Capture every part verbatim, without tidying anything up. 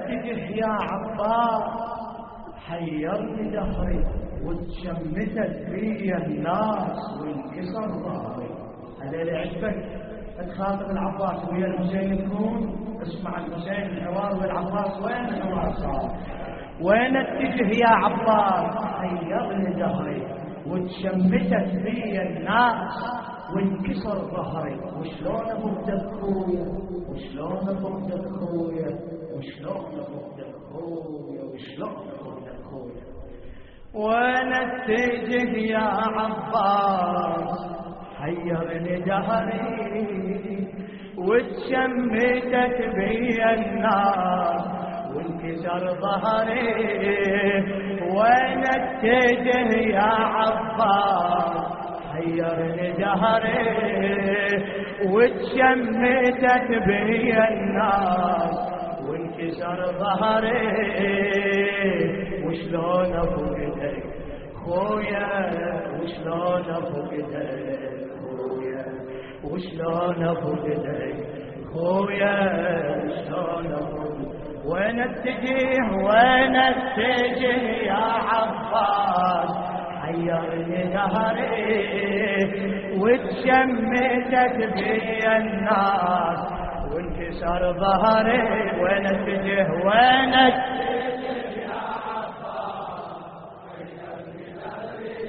اتجه يا عباس حيرني دهري وتشمتت بي الناس وانكسر ظهري. هذا اللي عجبك تخاطب العباس ويا الحسين تكون اسمع الحسين الحوار والعباس وين الحوار صار. وين اتجه يا عباس حيرني دهري وتشمتت بي الناس وانكسر ظهري. وشلون ابغى اخويا وشلون ابغى اخويا وشلون ابغى اخويا وشلون ابغى اخويا. وين اتجه يا عباس حيرني دهري وتشمتت بي الناس وانكسر ظهري. وين اتجه يا عباس حيرني دهري وتشمتت بي الناس وانكسر ظهري. وشلون افقدك خويا وشلون افقدك خويا وشلون افقدك خويا وشلون افقدك. وين اتجه وين اتجه يا عباس حيرني دهري وتشمتت بي الناس وانكسر ظهري. وين اتجه وين اتجه يا عباس حيرني دهري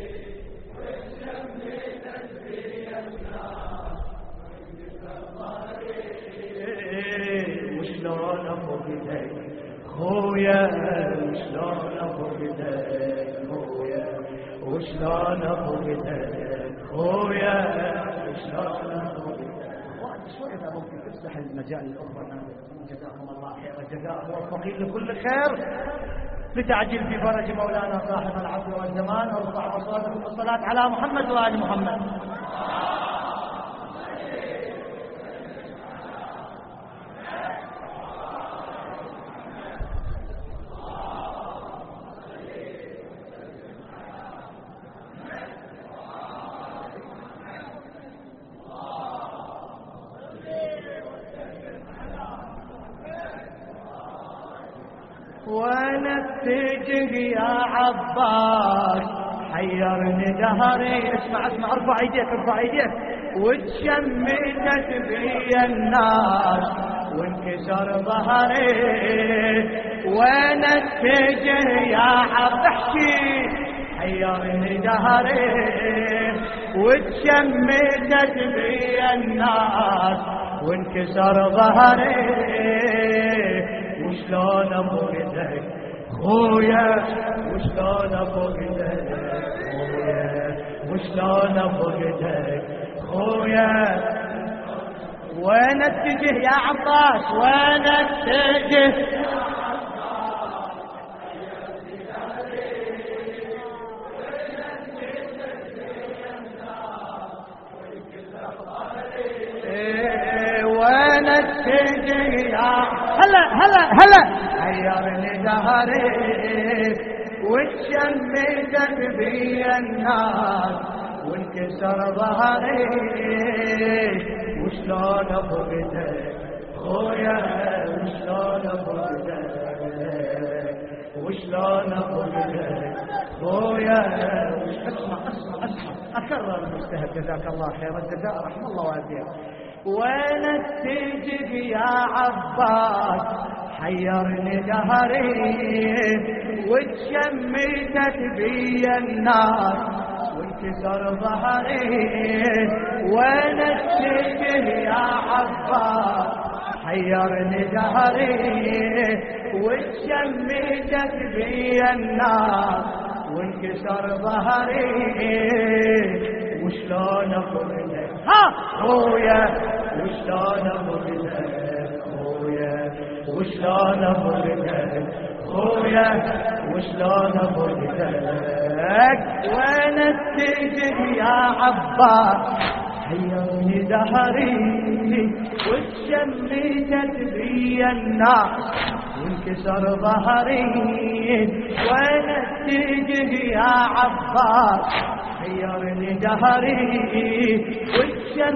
وتشمتت بي الناس وانكسر ظهري. وشلون افقدك خويا وشلون افقدك خويا وشلون افقدك خويا وشلون افقدك. شوي اذا ممكن تفتح المجال الاخرى. جزاكم الله خير الجزاء موفقين لكل خير لتعجيل في فرج مولانا صاحب العصر والزمان. وارفع مصادر الصلاه على محمد وال محمد. وين اتجه يا عباس حيرني دهري. اسمع اسمع ارفع ايديك ارفع ايديك. وتشمتت بي الناس وانكسر ظهري. وين اتجه يا عباس احكي حيرني دهري وتشمتت بي الناس وانكسر ظهري. وشلون افقدك خويا وشلون افقدك خويا وشلون افقدك خويا. وين اتجه يا عباس وين اتجه وين اتجه يا هلا هلا هلا حيرني دهري وتشمتت بي الناس وانكسر ظهري. وشلون افقدك خويا وشلون افقدك وشلون افقدك خويا. اسمع اسمع اسمع اكرر المجتهد جزاك الله خير الجزاء رحم الله والديك. وين اتجه يا عباس حيرني دهري وتشمتت بي الناس وانكسر ظهري. وين اتجه يا عباس حيرني دهري وتشمتت بي الناس وانكسر ظهري. وشلون افقدك ها خويا وشلون افقدك خويا وشلون افقدك خويا وشلون افقدك. وين اتجه يا عباس حيرني دهري وتشمتت بي الناس وانكسر ظهري. وين اتجه يا عباس حيرني دهري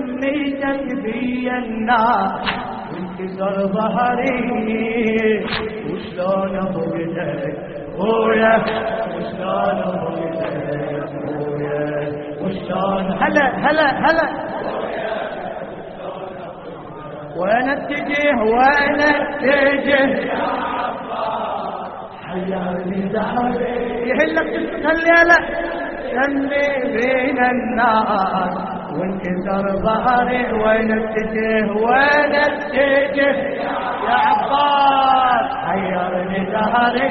وتشمتت بي الناس وانكسر ظهري. هلا هلا هلا وين اتجه وين اتجه يا عباس حيرني دهري يهلك هالليلة سمي بين الناس وانكسر ظهري وين اتجه وين اتجه يا عباس حيرني دهري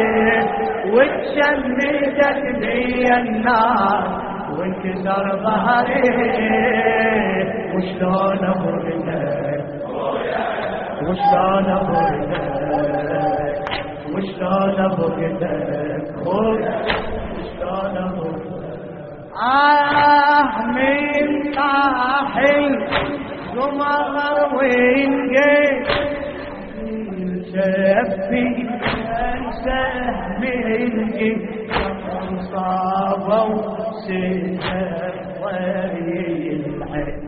وتشميتك بي النار وانكسر ظهري وشلون ابردك وشلون ابردك وشلون ابردك وشلون ابردك آه من طاحل قمر وين جيت شفي سهم الجيت صابوا سهم وري العين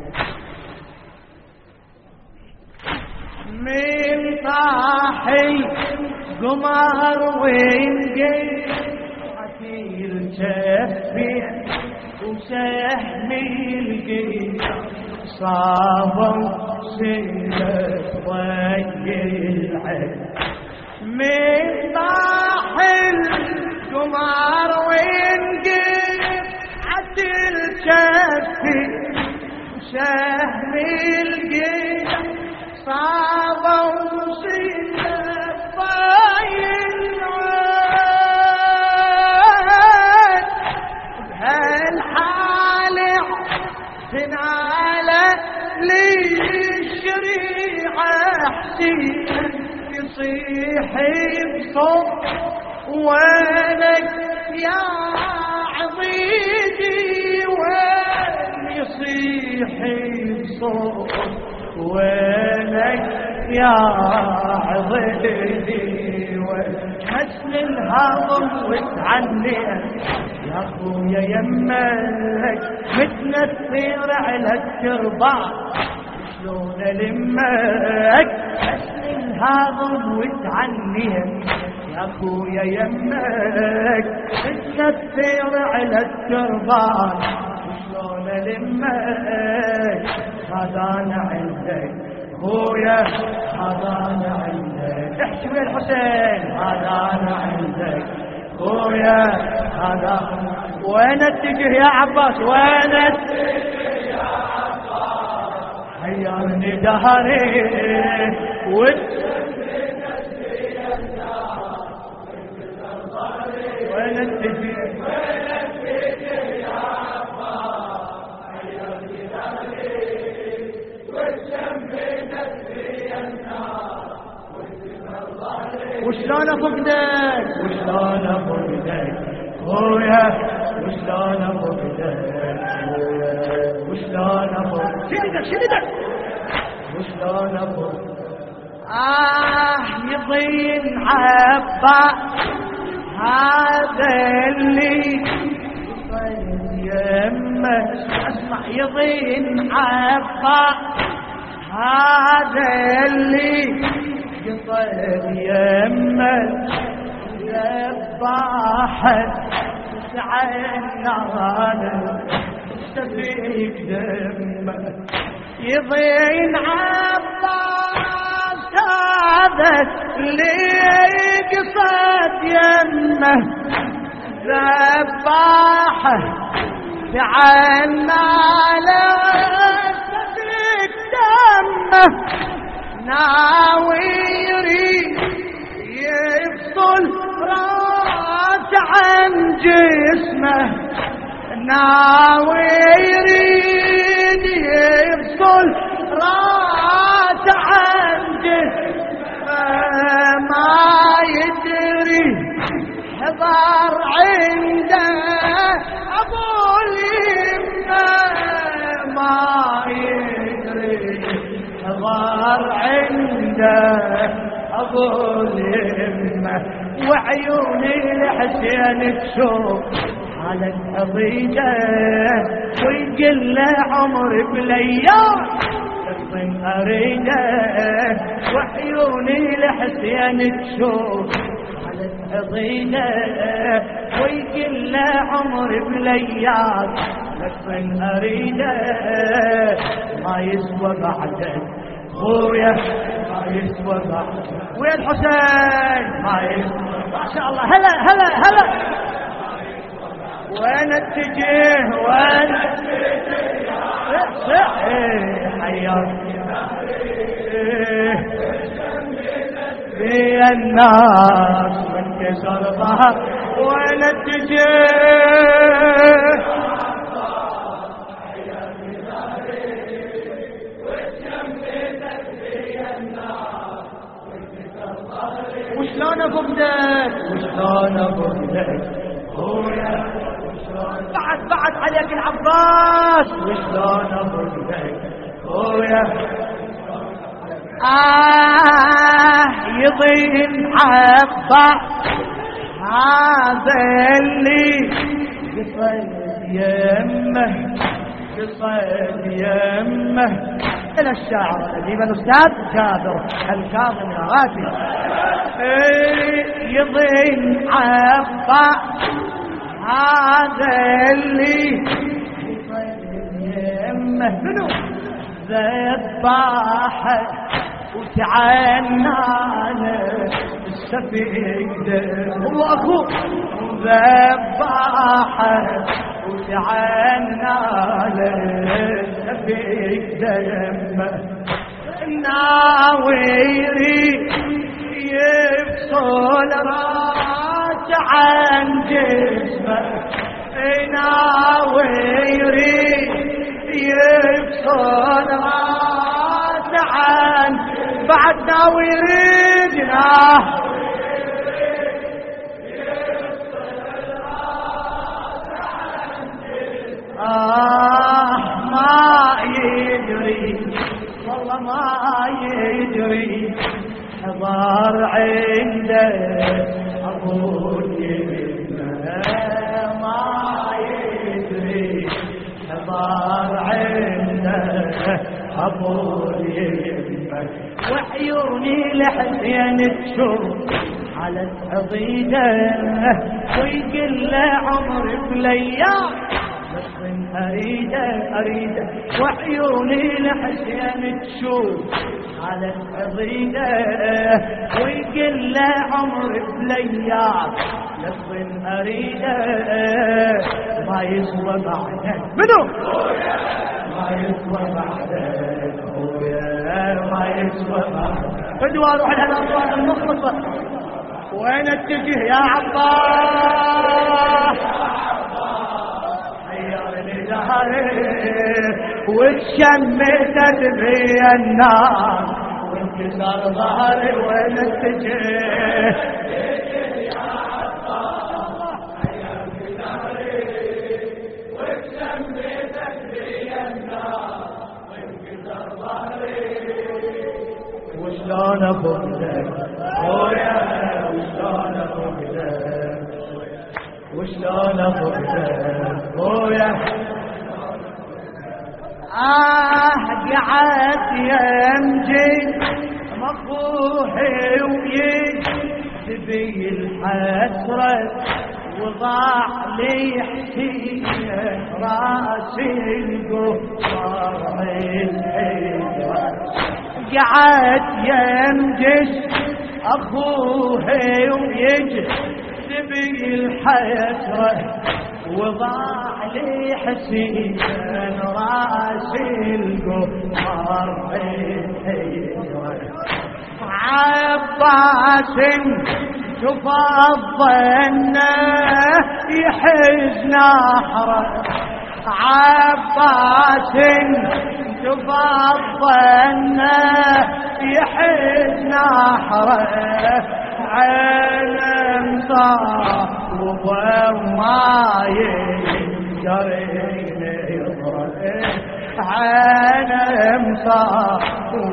من طاحل قمر وين جيت عتيل شفي وسهم الجيت صابوا سهم وري العين من طاحل قمر وين جيت عتل شفي وسهم الجيت صابوا سيف العين بهالحالة تنعلى للشريعة حسين يصيح بصوت وينك يا عضيدي وين يصيح بصوت وينك يا عضيدي حسن الهضم وتعني يا اخويا يمك متنثر على التربة شلون المك حسن الهضم وتعني يا اخويا يمك متنثر على التربة شلون المك هذا انا عندك خويا هذا انا عندك احكي ويا الحسين هذا انا عندك خويا هذا وين اتجه يا عباس وين اتجه يا عباس حيرني دهري وين اتجه وشلون افقدك وشلون افقدك خويا وشلون افقدك وشلون افقدك شدك شدك وشلون افقدك آه يضين عباس هذا اللي يمه اسمع يضين عباس هذا اللي قطر يمك ذباحت عينانا استفيق دمك يضين عباس هذا اللي قصد يمه ذباحت عينانا استفيق دمك ناويري يفصل راس عن جسمه ناويري يفصل راس عن جسمه ما يدري حضر عنده ابو اليمه ما يدري حضر عنده ابو اليمه وعيوني لحسين تشوف حالة عضيده ويقل له عمري بالايام من اريده وعيوني لحسين تشوف حالة حضينه ويقول له عمري بلياك لكن اريده ما يسوى بعدك خويا ما يسوى بعدك. ويا الحسين ما يسوى ما شاء الله. هلا هلا هلا وين اتجه وين حياك في الناس وانكسر ظهر وين اتجه وشلون افقدك وشلون افقدك خويا بعد بعد عليك العباس وشلون افقدك خويا. آه يضيم عباس هذا اللي قصد يمه قصد يمه إلى الشاعر الأديب الأستاذ جابر الكاظم الغافي. يضيم عباس هذا اللي يمه منو ذباحه وتعنانا السفيد هو اخوه ذباحه وتعنانا السفيد ناويري يفصل راس عن جسمه ناويري يفصل راس عن بعد ناوي يريدنا آه ما يدري والله ما يدري حضار عنده أبوي ما يدري حضار عنده أبوي وعيوني لحسين تشوف على الحضيدة ويقول له عمري بلياك بس أريده أريده وعيوني لحسين تشوف على الحضيدة ويقول له عمري بلياك لكن أريده ما يسوى بعدك منو ما يسوى بعدك خويا ما يسوى بعدك. فدوا روح على الأصوات المخلصة وين اتجه يا عباس حيرني ظهري وتشمتت بي النار وانكسر ظهري وين اتجه وشلون افقدك خويا وشلون افقدك وشلون افقدك خويا. آه قعدت يمجي مفروحي ويجذبي الحسرة وضاع لي حسين راسي القصار الحجرة قعد يمجس أخوه ويجذبي الحسرة وضاع لي حسين راسي القصار الحجرة عباس تفضلنا يحز نحره عباس تفضلنا يحز نحره عين مصاب وما يجرين يضرب عين مصاب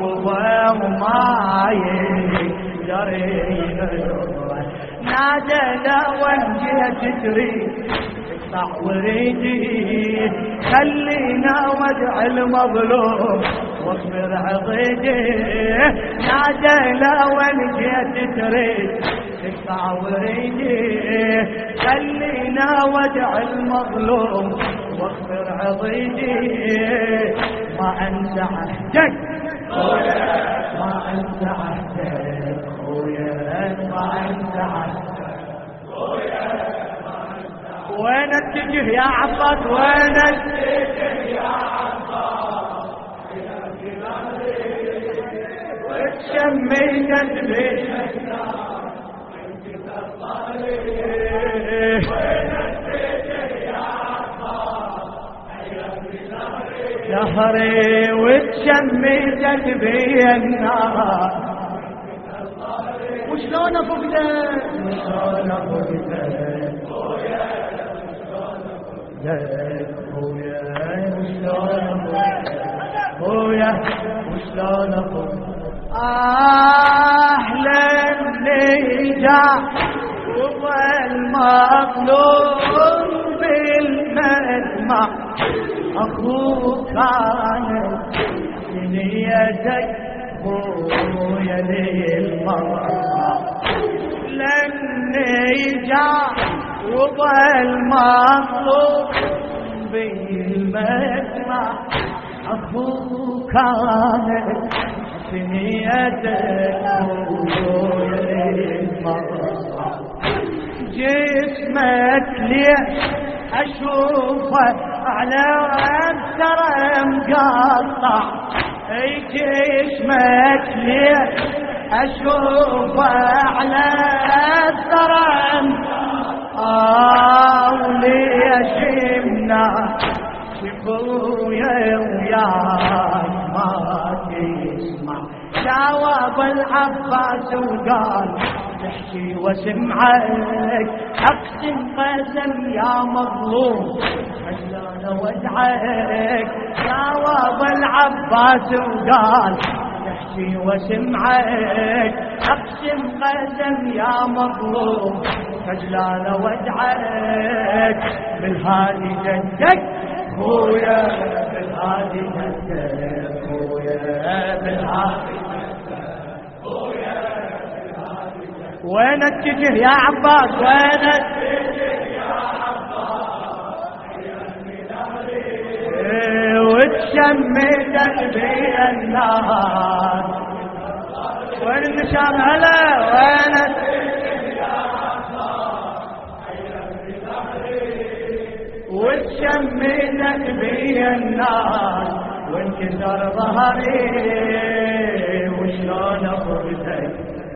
وما يجرين يضرب نادى لو جيت تريد اقطع وريدي خلينا وادع المظلوم واخبر عضيدي نادى لا وين جيت تريد تقطع وريدي خلينا ودع المظلوم واخبر عضيدي ما انسى عهدك ما انسى عهدك خويا ما انسى عهدك وين اتجه يا عباس وين اتجه يا عباس وتشميت بيتك شهري وتشميت بي النار وشلون افقدك وشلون افقدك خويا وشلون خويا وشلون افقدك اهلا نجا وظل مظلوم بالمدمع اخوك كانت نيتك خويا للمرأة لن نجا وظل مظلوم بالمدمع اخوك كانت نيتك خويا للمرأة جسمك ليش اشوفه على اكثر مقطع اي جسمك ليش اشوفه على اكثر اه وليش يمنع شفويا وياك ما تسمع جاوب العباس وقال تحكي وسمعك اقسم قسم يا مظلوم خلنا ودعك جاوب العباس وقال تحكي وسمعك اقسم قسم يا مظلوم خلنا ودعك بالهادي جدك خويا بالهادي جدك خويا بالهادي وين اتجه يا عباس وين اتجه يا عباس وتشميتك بي النار وين النشام هلا وين اتجه يا عباس وتشميتك بي النار وانكسر ظهري وشلون افقدك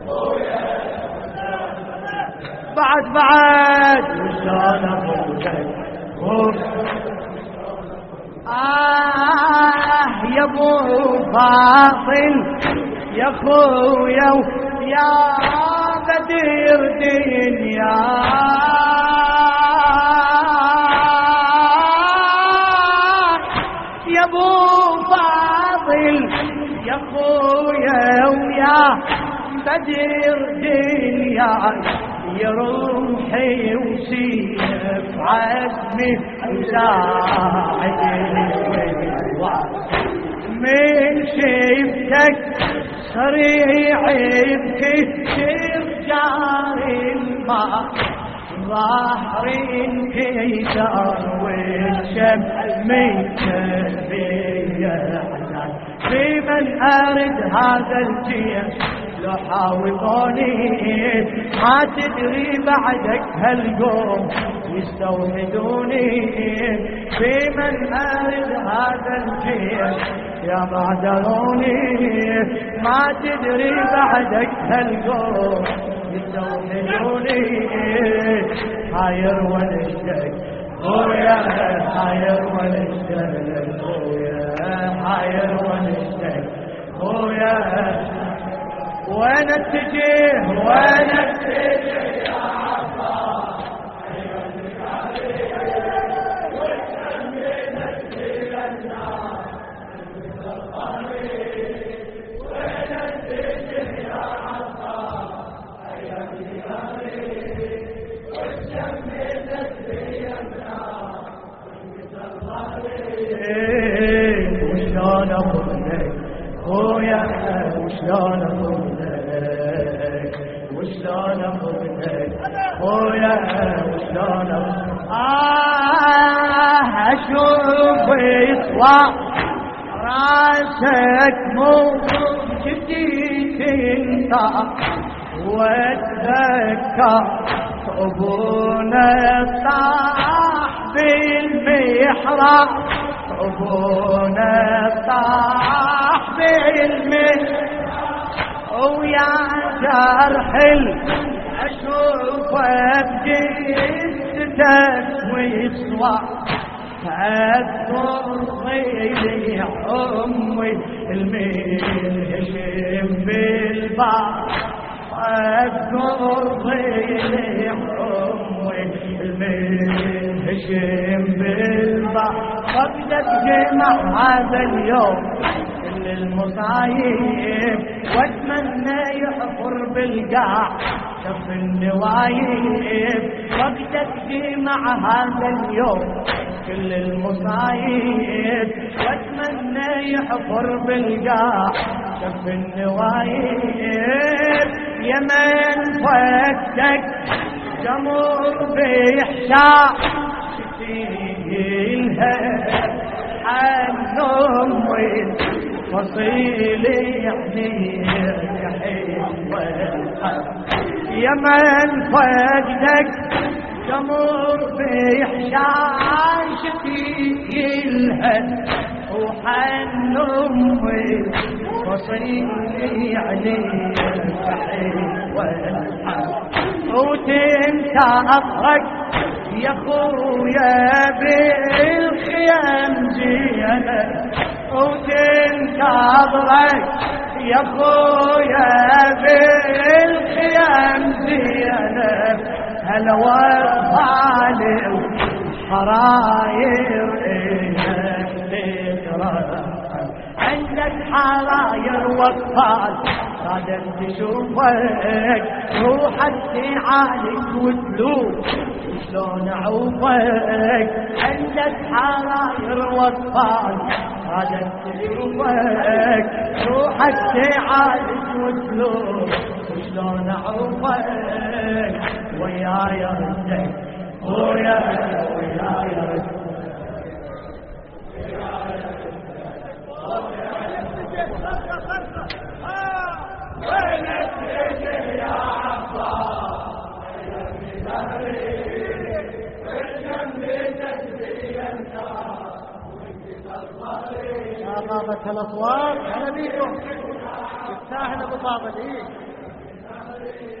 بعد بعد وشلون افقدك آه يا ابو فاضل يا خويا يا بدر دنيا يا ابو فاضل يا خويا ويا بدر دنيا يا روحي وسيف عزمي وساعدني من شفتك سريع بكثير جاري الماء ظهري انكسر والشمس ميتة في من أرد هذا الجيش لو حاوطوني ما تدري بعدك هالقوم يستوحدوني في من أرد هذا الجيش يا معدلوني ما تدري بعدك هالقوم يستوحدوني حاير ونشتك خويا حاير ونشتك خويا حاير ونشتك خويا وين اتجه وين اتجه يا عباس وشلون افقدك وشلون اخذك وشلون اخذك خويا وشلون آه اشوف يطلع راسك مو جديد انت واتذكر ابونا طاح بالمحراب ابونا طاح بالمحراب ويا جرح اشوفك جثتك ويصوى تذكر ضيلي امي المنهشم بالبحر تذكر ضيلي امي المنهشم بالبحر فقدت جمع هذا اليوم كل المصايب واتمنى يحفر بالقاع شف النوايب فقدت جمع هذا اليوم كل المصايب واتمنى يحفر بالقاع شف النوايب يمن فكك جمر بيحشاء شتيلها عن امي فصيلي يعني يحب يمن فقدك جمر بيحشاء شتيلها وحن امي فصيلي عليك وتنسى أطرق يا خويا بالخيام زينة وتنسى أطرق يا خويا بالخيام زينة هلا والظالم حراير إنك تقرأ عندك حراير واطفال صادم تشوفك روحك تعالج وتلوم شلون اعوفك عندك حراير واطفال صادم تشوفك روحك تعالج وتلوم شلون اعوفك وياي ردك ويا وياي ردك الأصوات هلا بيكم تستاهل أبو طابل إيه